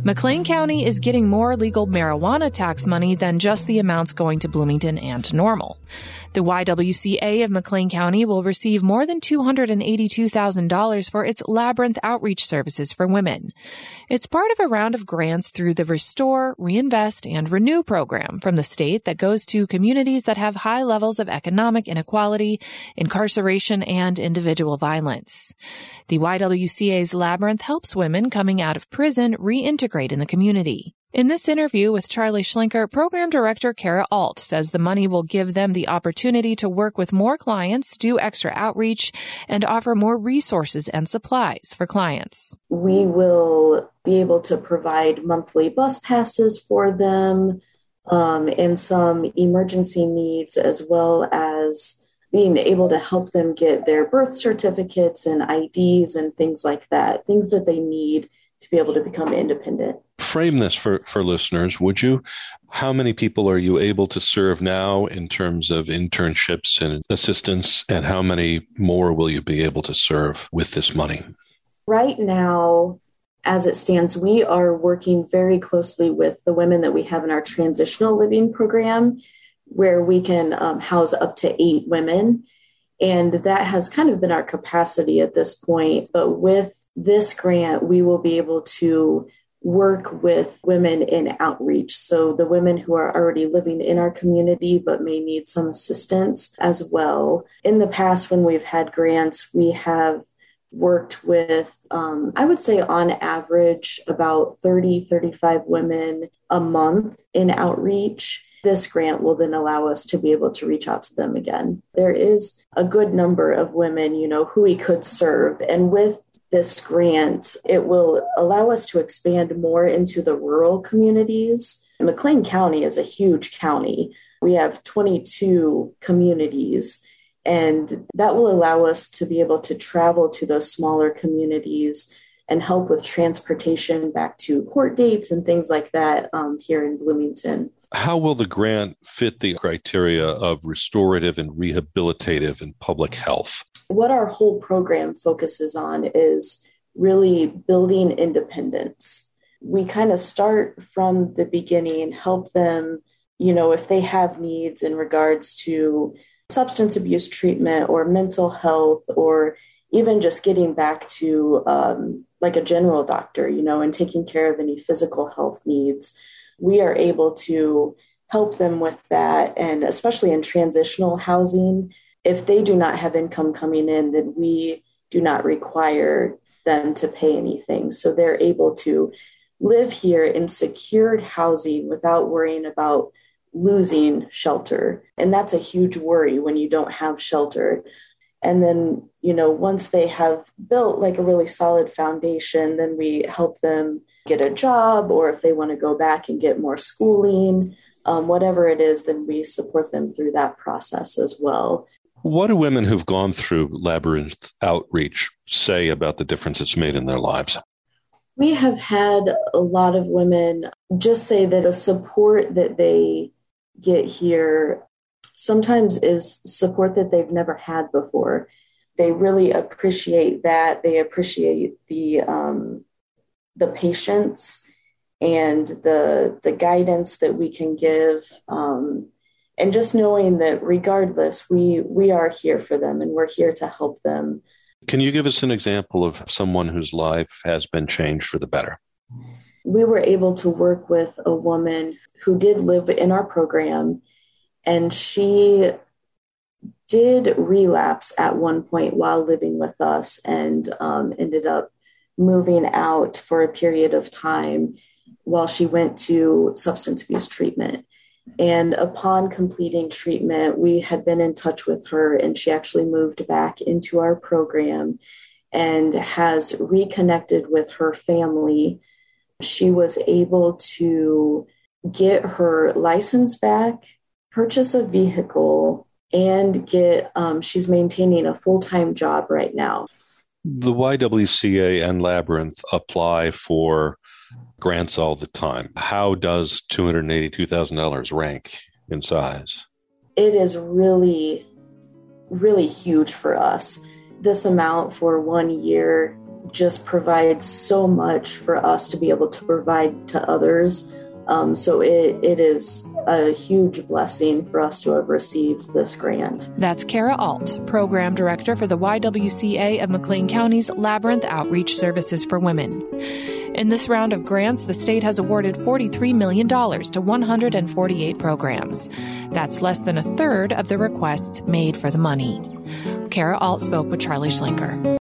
McLean County is getting more legal marijuana tax money than just the amounts going to Bloomington and Normal. The YWCA of McLean County will receive more than $282,000 for its Labyrinth outreach services for women. It's part of a round of grants through the Restore, Reinvest, and Renew program from the state that goes to communities that have high levels of economic inequality, incarceration, and individual violence. The YWCA's Labyrinth helps women coming out of prison reintegrate in the community. In this interview with Charlie Schlenker, Program Director Kara Alt says the money will give them the opportunity to work with more clients, do extra outreach, and offer more resources and supplies for clients. We will be able to provide monthly bus passes for them and some emergency needs, as well as being able to help them get their birth certificates and IDs and things like that, things that they need to be able to become independent. Frame this for listeners, would you? How many people are you able to serve now in terms of internships and assistance, and how many more will you be able to serve with this money? Right now, as it stands, we are working very closely with the women that we have in our transitional living program, where we can house up to 8 women. And that has kind of been our capacity at this point. But with this grant, we will be able to work with women in outreach. So the women who are already living in our community but may need some assistance as well. In the past, when we've had grants, we have worked with, I would say on average, about 35 women a month in outreach. This grant will then allow us to be able to reach out to them again. There is a good number of women, who we could serve. And with this grant, it will allow us to expand more into the rural communities. McLean County is a huge county. We have 22 communities, and that will allow us to be able to travel to those smaller communities and help with transportation back to court dates and things like that here in Bloomington. How will the grant fit the criteria of restorative and rehabilitative and public health? What our whole program focuses on is really building independence. We kind of start from the beginning, help them, if they have needs in regards to substance abuse treatment or mental health, or even just getting back to like a general doctor, and taking care of any physical health needs. We are able to help them with that. And especially in transitional housing, if they do not have income coming in, then we do not require them to pay anything. So they're able to live here in secured housing without worrying about losing shelter. And that's a huge worry when you don't have shelter. And then, once they have built like a really solid foundation, then we help them get a job, or if they want to go back and get more schooling, whatever it is, then we support them through that process as well. What do women who've gone through Labyrinth outreach say about the difference it's made in their lives? We have had a lot of women just say that the support that they get here sometimes is support that they've never had before. They really appreciate that. They appreciate the patience and the guidance that we can give. And just knowing that regardless, we are here for them and we're here to help them. Can you give us an example of someone whose life has been changed for the better? We were able to work with a woman who did live in our program, and she did relapse at one point while living with us, and ended up moving out for a period of time while she went to substance abuse treatment. And upon completing treatment, we had been in touch with her, and she actually moved back into our program and has reconnected with her family. She was able to get her license back, purchase a vehicle, and she's maintaining a full-time job right now. The YWCA and Labyrinth apply for grants all the time. How does $282,000 rank in size? It is really, really huge for us. This amount for 1 year just provides so much for us to be able to provide to others. So it is a huge blessing for us to have received this grant. That's Kara Alt, Program Director for the YWCA of McLean County's Labyrinth Outreach Services for Women. In this round of grants, the state has awarded $43 million to 148 programs. That's less than a third of the requests made for the money. Kara Alt spoke with Charlie Schlenker.